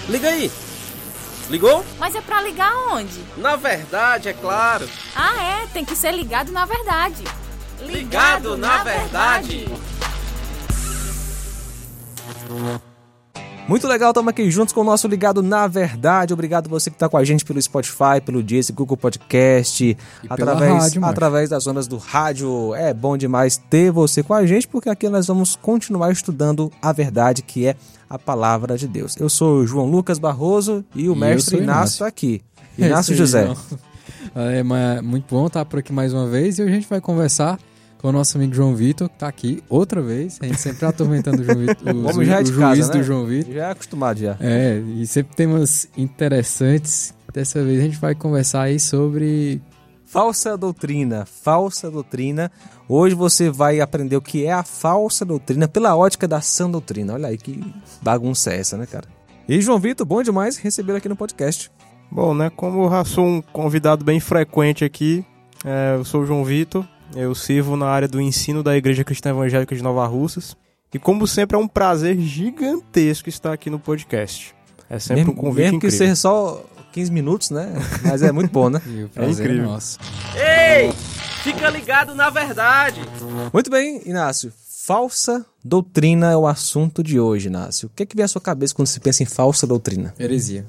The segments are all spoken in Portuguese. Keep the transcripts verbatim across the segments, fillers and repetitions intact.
Liga aí. Ligou? Mas é pra ligar onde? Na verdade, é claro. Ah, é, tem que ser ligado na verdade. Ligado, ligado na, na verdade. verdade. Muito legal, estamos aqui juntos com o nosso Ligado na Verdade. Obrigado você que está com a gente pelo Spotify, pelo Deezer, Google Podcast, através, rádio, através das ondas do rádio. É bom demais ter você com a gente, porque aqui nós vamos continuar estudando a verdade, que é a palavra de Deus. Eu sou o João Lucas Barroso e o e mestre Inácio está aqui. Inácio José. É, mas muito bom estar por aqui mais uma vez e hoje a gente vai conversar com o nosso amigo João Vitor, que está aqui outra vez. A gente sempre atormentando o João Vitor, o, o, já é de o casa, juiz né? do João Vitor. Já é acostumado já. É, e sempre temas interessantes. Dessa vez a gente vai conversar aí sobre... Falsa doutrina, falsa doutrina. Hoje você vai aprender o que é a falsa doutrina pela ótica da sã doutrina. Olha aí que bagunça é essa, né, cara? E João Vitor, bom demais recebê-lo aqui no podcast. Bom, né, como eu já sou um convidado bem frequente aqui, é, eu sou o João Vitor. Eu sirvo na área do ensino da Igreja Cristã Evangélica de Nova Russas. E como sempre é um prazer gigantesco estar aqui no podcast. É sempre mesmo, um convite mesmo incrível. Mesmo que seja só quinze minutos, né? Mas é muito bom, né? E o prazer é incrível. É nosso. Ei, fica ligado na verdade. Muito bem, Inácio. Falsa doutrina é o assunto de hoje, Inácio. O que é que vem à sua cabeça quando se pensa em falsa doutrina? Heresia.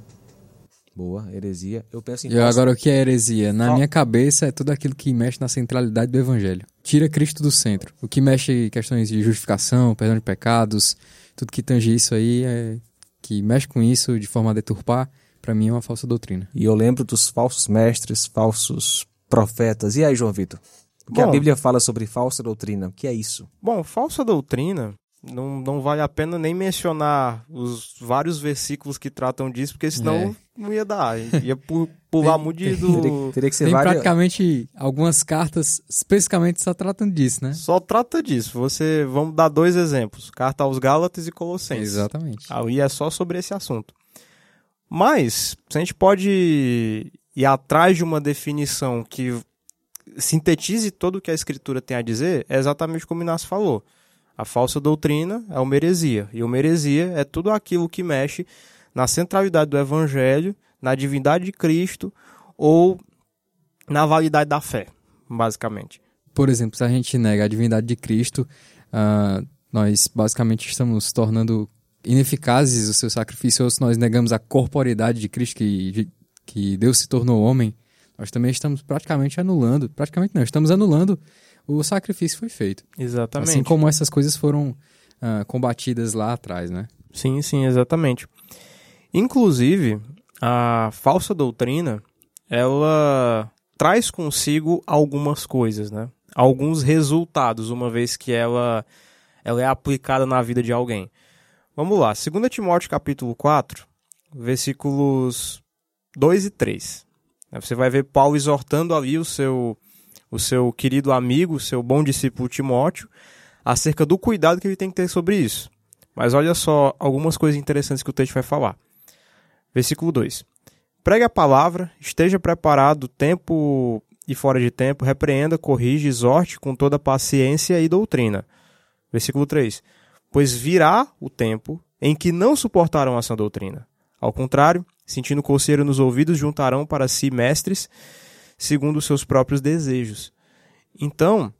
Boa, heresia. Eu penso em E falsa... agora, o que é heresia? Na Fal... minha cabeça é tudo aquilo que mexe na centralidade do evangelho. Tira Cristo do centro. O que mexe em questões de justificação, perdão de pecados, tudo que tange isso aí, é... que mexe com isso de forma a deturpar, para mim é uma falsa doutrina. E eu lembro dos falsos mestres, falsos profetas. E aí, João Vitor? O que Bom, a Bíblia fala sobre falsa doutrina? O que é isso? Bom, falsa doutrina... Não, não vale a pena nem mencionar os vários versículos que tratam disso, porque senão é. não ia dar. Ia pular muito do... Teria, teria que ser Tem várias... praticamente algumas cartas, especificamente só tratam disso, né? Só trata disso. Você, vamos dar dois exemplos. Carta aos Gálatas e Colossenses. Exatamente. Aí é só sobre esse assunto. Mas, se a gente pode ir atrás de uma definição que sintetize tudo o que a Escritura tem a dizer, é exatamente como o Inácio falou. A falsa doutrina é uma heresia, e uma heresia é tudo aquilo que mexe na centralidade do Evangelho, na divindade de Cristo ou na validade da fé, basicamente. Por exemplo, se a gente nega a divindade de Cristo, uh, nós basicamente estamos tornando ineficazes o seu sacrifício, ou se nós negamos a corporeidade de Cristo, que, que Deus se tornou homem, nós também estamos praticamente anulando, praticamente não, estamos anulando o sacrifício foi feito. Exatamente. Assim como essas coisas foram uh, combatidas lá atrás, né? Sim, sim, exatamente. Inclusive, a falsa doutrina, ela traz consigo algumas coisas, né? Alguns resultados, uma vez que ela, ela é aplicada na vida de alguém. Vamos lá, dois Timóteo capítulo quatro, versículos dois e três. Você vai ver Paulo exortando ali o seu... o seu querido amigo, o seu bom discípulo Timóteo, acerca do cuidado que ele tem que ter sobre isso. Mas olha só algumas coisas interessantes que o texto vai falar. Versículo dois. Pregue a palavra, esteja preparado tempo e fora de tempo, repreenda, corrige, exorte com toda paciência e doutrina. Versículo três. Pois virá o tempo em que não suportarão a sã doutrina. Ao contrário, sentindo coceira nos ouvidos, juntarão para si mestres segundo os seus próprios desejos. Então,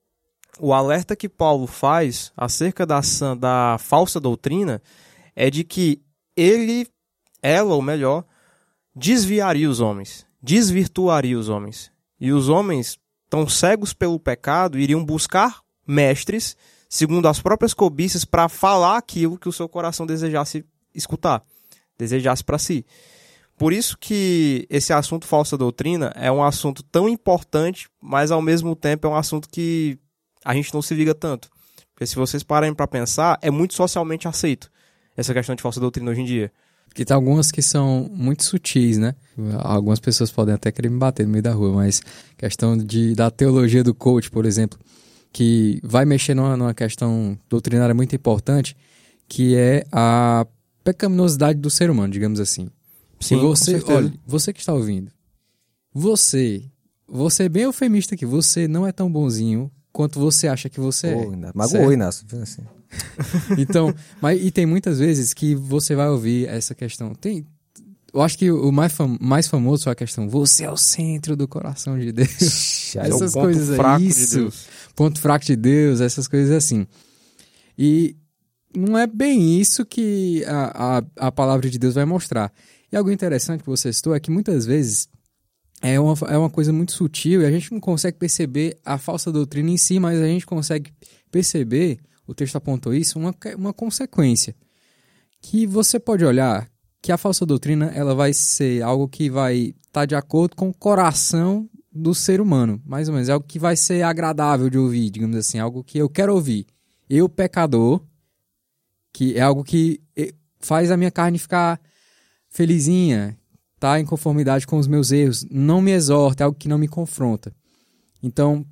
o alerta que Paulo faz acerca da, da falsa doutrina é de que ele, ela, ou melhor, desviaria os homens, desvirtuaria os homens. E os homens, tão cegos pelo pecado, iriam buscar mestres, segundo as próprias cobiças, para falar aquilo que o seu coração desejasse escutar, desejasse para si. Por isso que esse assunto falsa doutrina é um assunto tão importante, mas ao mesmo tempo é um assunto que a gente não se liga tanto. Porque se vocês pararem para pensar, é muito socialmente aceito essa questão de falsa doutrina hoje em dia. Porque tem algumas que são muito sutis, né? Algumas pessoas podem até querer me bater no meio da rua, mas questão de, da teologia do coach, por exemplo, que vai mexer numa, numa questão doutrinária muito importante, que é a pecaminosidade do ser humano, digamos assim. Sim, você, olha, você que está ouvindo, você, você é bem eufemista aqui, você não é tão bonzinho quanto você acha que você oh, é. Magoou, Inácio. Assim. Então, mas, e tem muitas vezes que você vai ouvir essa questão. Tem, eu acho que o mais, fam, mais famoso é a questão, você é o centro do coração de Deus. É essas o ponto coisas fraco aí, de isso, Deus. ponto fraco de Deus, essas coisas assim. E não é bem isso que a, a, a palavra de Deus vai mostrar. E algo interessante que você citou é que muitas vezes é uma, é uma coisa muito sutil e a gente não consegue perceber a falsa doutrina em si, mas a gente consegue perceber, o texto apontou isso, uma, uma consequência. Que você pode olhar que a falsa doutrina ela vai ser algo que vai estar tá de acordo com o coração do ser humano, mais ou menos. É algo que vai ser agradável de ouvir, digamos assim, algo que eu quero ouvir. Eu, pecador, que é algo que faz a minha carne ficar felizinha, tá em conformidade com os meus erros, não me exorta, é algo que não me confronta. Então,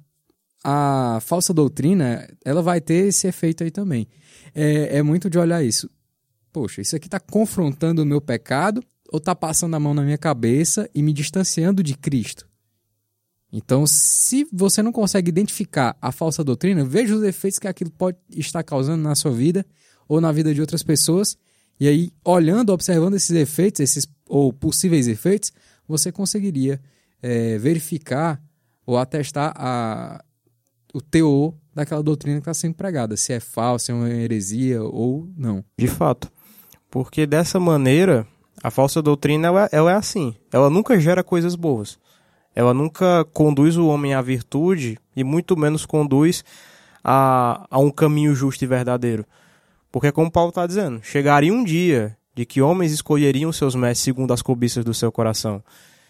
a falsa doutrina, ela vai ter esse efeito aí também. É, é muito de olhar isso. Poxa, isso aqui está confrontando o meu pecado ou está passando a mão na minha cabeça e me distanciando de Cristo? Então, se você não consegue identificar a falsa doutrina, veja os efeitos que aquilo pode estar causando na sua vida ou na vida de outras pessoas. E aí, olhando, observando esses efeitos, esses ou possíveis efeitos, você conseguiria é, verificar ou atestar a, o teor daquela doutrina que está sendo pregada, se é falsa, se é uma heresia ou não. De fato. Porque dessa maneira, a falsa doutrina ela, ela é assim. Ela nunca gera coisas boas. Ela nunca conduz o homem à virtude e muito menos conduz a, a um caminho justo e verdadeiro. Porque como Paulo está dizendo, chegaria um dia de que homens escolheriam seus mestres segundo as cobiças do seu coração.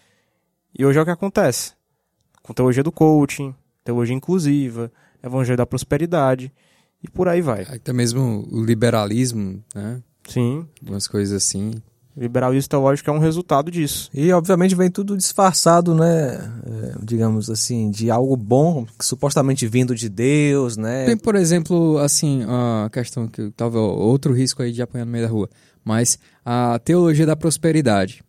E hoje é o que acontece. Com teologia do coaching, teologia inclusiva, evangelho da prosperidade e por aí vai. Até mesmo o liberalismo, né? Sim. Umas coisas assim. O liberalismo teológico é um resultado disso. E, obviamente, vem tudo disfarçado, né? É, digamos assim, de algo bom, supostamente vindo de Deus, né? Tem, por exemplo, assim, a questão que talvez outro risco aí de apanhar no meio da rua, mas a teologia da prosperidade.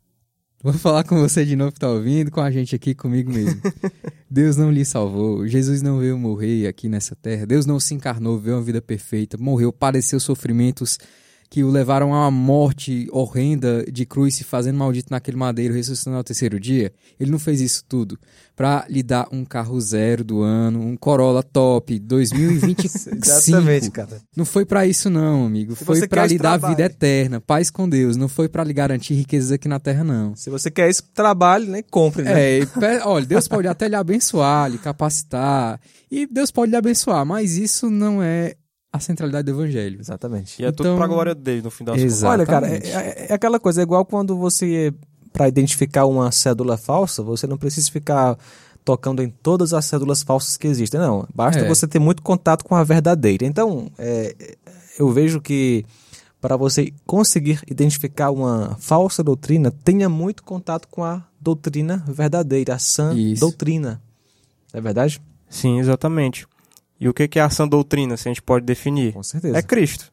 Vou falar com você de novo que tá ouvindo, com a gente aqui, comigo mesmo. Deus não lhe salvou, Jesus não veio morrer aqui nessa terra, Deus não se encarnou, veio uma vida perfeita, morreu, padeceu sofrimentos que o levaram a uma morte horrenda de cruz, se fazendo maldito naquele madeiro, ressuscitando ao terceiro dia. Ele não fez isso tudo para lhe dar um carro zero do ano, um Corolla top dois mil e vinte e cinco. Exatamente, cara. Não foi para isso não, amigo. Se foi para lhe dar trabalhe. vida eterna, paz com Deus. Não foi para lhe garantir riquezas aqui na terra, não. Se você quer isso, trabalhe, né? Compre, né? É, olha, Deus pode até lhe abençoar, lhe capacitar, e Deus pode lhe abençoar, mas isso não é a centralidade do evangelho. Exatamente. E é Então, tudo pra glória dele, no fim das contas. Olha, cara, é, é, é aquela coisa, é igual quando você, para identificar uma cédula falsa, você não precisa ficar tocando em todas as cédulas falsas que existem, não. Basta É. você ter muito contato com a verdadeira. Então, é, eu vejo que para você conseguir identificar uma falsa doutrina, tenha muito contato com a doutrina verdadeira, a sã Isso. doutrina. Não é verdade? Sim, exatamente. E o que é a sã doutrina, se a gente pode definir? Com certeza. É Cristo.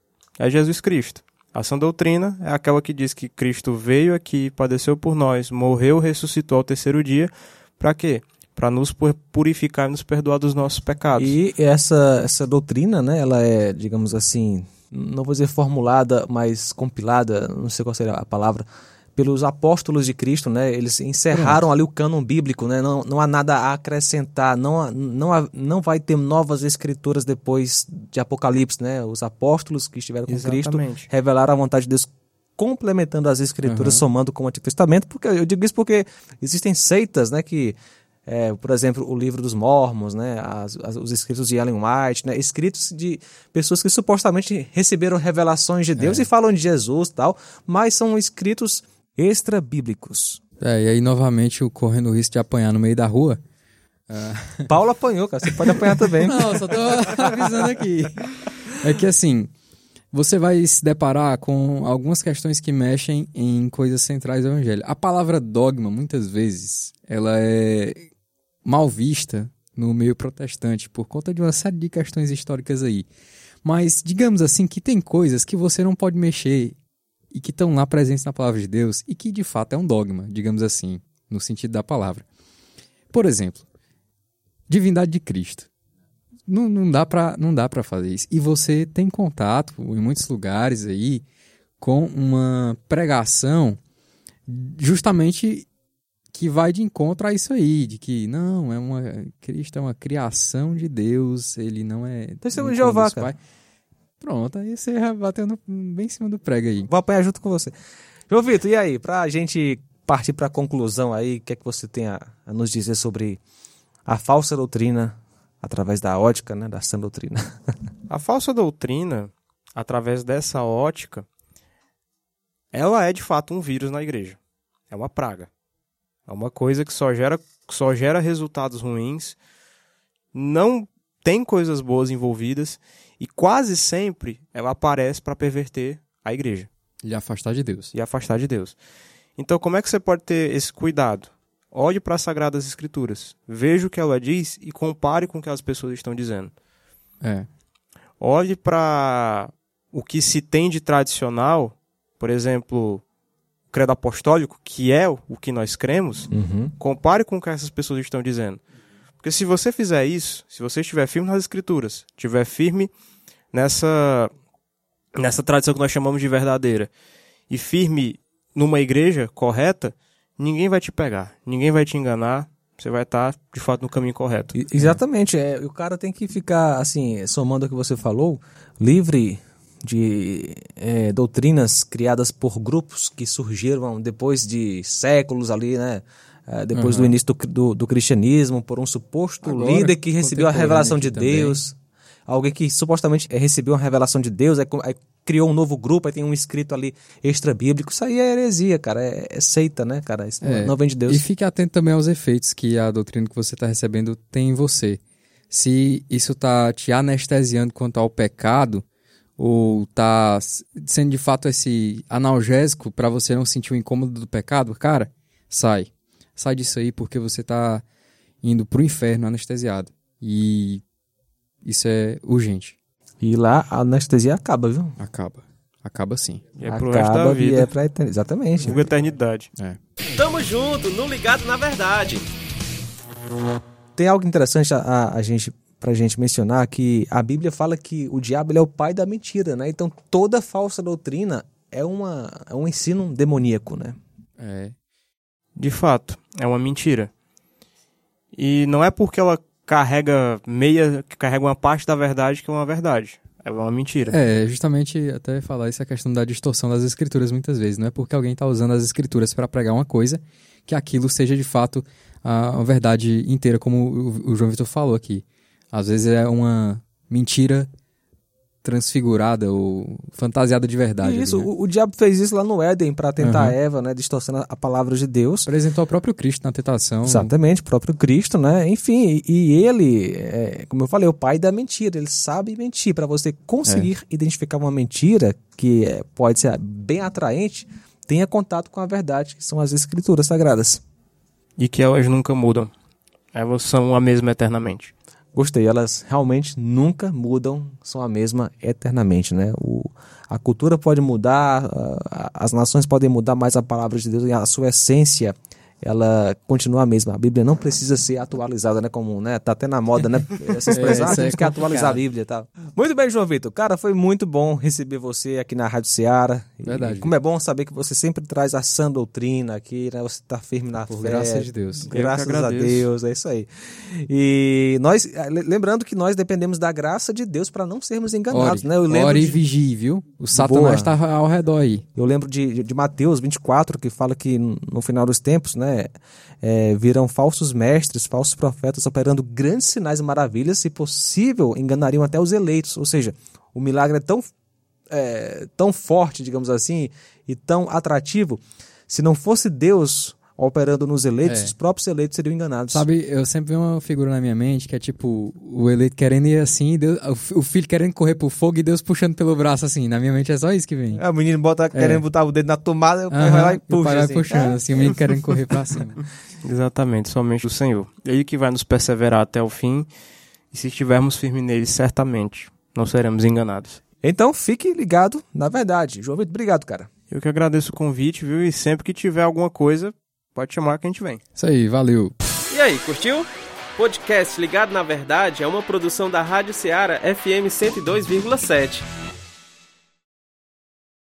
É Jesus Cristo. A sã doutrina é aquela que diz que Cristo veio aqui, padeceu por nós, morreu, ressuscitou ao terceiro dia. Para quê? Para nos purificar e nos perdoar dos nossos pecados. E essa, essa doutrina, né, ela é, digamos assim, não vou dizer formulada, mas compilada, não sei qual seria a palavra, pelos apóstolos de Cristo, né? Eles encerraram ali o cânon bíblico, né? Não, não há nada a acrescentar, não, há, não, há, não vai ter novas escrituras depois de Apocalipse, né? Os apóstolos que estiveram com Cristo Exatamente. revelaram a vontade de Deus, complementando as escrituras, Uhum. somando com o Antigo Testamento, porque eu digo isso porque existem seitas, né, que É, por exemplo, o livro dos Mormons, né, as, as, os escritos de Ellen White, né, escritos de pessoas que supostamente receberam revelações de Deus É. e falam de Jesus e tal, mas são escritos extra-bíblicos. É, e aí novamente o correndo o risco de apanhar no meio da rua. Paulo apanhou, cara, você pode apanhar também. Não, só tô avisando aqui. É que assim, você vai se deparar com algumas questões que mexem em coisas centrais do evangelho. A palavra dogma, muitas vezes, ela é mal vista no meio protestante por conta de uma série de questões históricas aí. Mas, digamos assim, que tem coisas que você não pode mexer e que estão lá presentes na palavra de Deus e que, de fato, é um dogma, digamos assim, no sentido da palavra. Por exemplo, divindade de Cristo. não, não dá pra, não dá pra fazer isso. E você tem contato em muitos lugares aí com uma pregação justamente que vai de encontro a isso aí, de que não, é uma, Cristo é uma criação de Deus, ele não é... Testemunho de Jeová, cara. Pronto, aí você já bateu no, bem em cima do prego aí. Vou apanhar junto com você. João Vitor, e aí, pra gente partir pra conclusão aí, o que é que você tem a, a nos dizer sobre a falsa doutrina através da ótica, né, da sã doutrina? A falsa doutrina, através dessa ótica, ela é de fato um vírus na igreja. É uma praga. É uma coisa que só gera, só gera resultados ruins, não tem coisas boas envolvidas e quase sempre ela aparece para perverter a igreja. E afastar de Deus. E afastar de Deus. Então, como é que você pode ter esse cuidado? Olhe para as Sagradas Escrituras. Veja o que ela diz e compare com o que as pessoas estão dizendo. É. Olhe para o que se tem de tradicional, por exemplo, o credo apostólico, que é o que nós cremos, Uhum. compare com o que essas pessoas estão dizendo. Porque se você fizer isso, se você estiver firme nas Escrituras, estiver firme nessa, nessa tradição que nós chamamos de verdadeira, e firme numa igreja correta, ninguém vai te pegar, ninguém vai te enganar, você vai estar, de fato, no caminho correto. I- exatamente, é, o cara tem que ficar, assim, somando o que você falou, livre de é, doutrinas criadas por grupos que surgiram depois de séculos ali, né? É, depois Uhum. do início do, do, do cristianismo, por um suposto Agora, líder que recebeu a contemporâneo revelação de aqui também. Deus, alguém que supostamente é, recebeu uma revelação de Deus, aí, co- aí criou um novo grupo, aí tem um escrito ali extra-bíblico, isso aí é heresia, cara, é, é seita, né, cara, isso É, não vem de Deus. E fique atento também aos efeitos que a doutrina que você está recebendo tem em você. Se isso está te anestesiando quanto ao pecado, ou está sendo de fato esse analgésico para você não sentir o incômodo do pecado, cara, sai. Sai disso aí porque você está indo pro inferno anestesiado. E isso é urgente. E lá a anestesia acaba, viu? Acaba. Acaba sim. E é pro resto da Acaba e vida. é pra eternidade. Exatamente. Por eternidade. É. Tamo junto, no Ligado na Verdade. Tem algo interessante a, a, a gente, pra gente mencionar, que a Bíblia fala que o diabo ele é o pai da mentira, né? Então toda falsa doutrina é, uma, é um ensino demoníaco, né? É. De fato, é uma mentira. E não é porque ela carrega meia, carrega uma parte da verdade que é uma verdade. É uma mentira. É, justamente até falar essa questão da distorção das escrituras muitas vezes. Não é porque alguém está usando as escrituras para pregar uma coisa que aquilo seja de fato a, a verdade inteira, como o, o João Vitor falou aqui. Às vezes é uma mentira transfigurada ou fantasiada de verdade. E isso, ali, né? o, o diabo fez isso lá no Éden para tentar Uhum. Eva, né? Distorcendo a, a palavra de Deus. Apresentou o próprio Cristo na tentação. Exatamente, o próprio Cristo, né? Enfim, e, e ele, é, como eu falei, é o pai da mentira. Ele sabe mentir. Para você conseguir identificar uma mentira que é, pode ser bem atraente, tenha contato com a verdade, que são as escrituras sagradas. E que elas nunca mudam. Elas são a mesma eternamente. Gostei, elas realmente nunca mudam, são a mesma eternamente, né? O, a cultura pode mudar, a, as nações podem mudar, mas a palavra de Deus, a sua essência, ela continua a mesma. A Bíblia não precisa ser atualizada, né? Como, né? Tá até na moda, né? Essa expressão, É, ah, isso temos é que atualizar a complicado. Bíblia e tal. Muito bem, João Vitor. Cara, foi muito bom receber você aqui na Rádio Ceará. E Verdade. como é bom saber que você sempre traz a sã doutrina aqui, né? Você tá firme na Por fé. graça de Deus. Eu que Graças a agradeço. Deus, é isso aí. E nós, lembrando que nós dependemos da graça de Deus para não sermos enganados, Ore, né? Eu lembro, ore e de, vigie, viu? O Satanás está ao redor aí. eu lembro de, de, de Mateus vinte e quatro, que fala que no final dos tempos, né, é, virão falsos mestres, falsos profetas operando grandes sinais e maravilhas, se possível, enganariam até os eleitos. Ou seja, o milagre é tão, é, tão forte, digamos assim, e tão atrativo, se não fosse Deus operando nos eleitos, É. os próprios eleitos seriam enganados. Sabe, eu sempre vi uma figura na minha mente que é tipo, o eleito querendo ir assim, Deus, o filho querendo correr pro fogo e Deus puxando pelo braço assim. Na minha mente é só isso que vem. É, o menino bota, querendo botar o dedo na tomada, o pai Aham, vai lá e o puxa. pai vai assim. puxando, assim, o menino querendo correr pra cima. Exatamente, somente o Senhor. Ele que vai nos perseverar até o fim. E se estivermos firmes nele, certamente não seremos enganados. Então fique ligado na verdade. João Vitor, obrigado, cara. Eu que agradeço o convite, viu? E sempre que tiver alguma coisa, pode chamar que a gente vem. Isso aí, valeu. E aí, curtiu? podcast Ligado na Verdade é uma produção da Rádio Ceará F M cento e dois vírgula sete.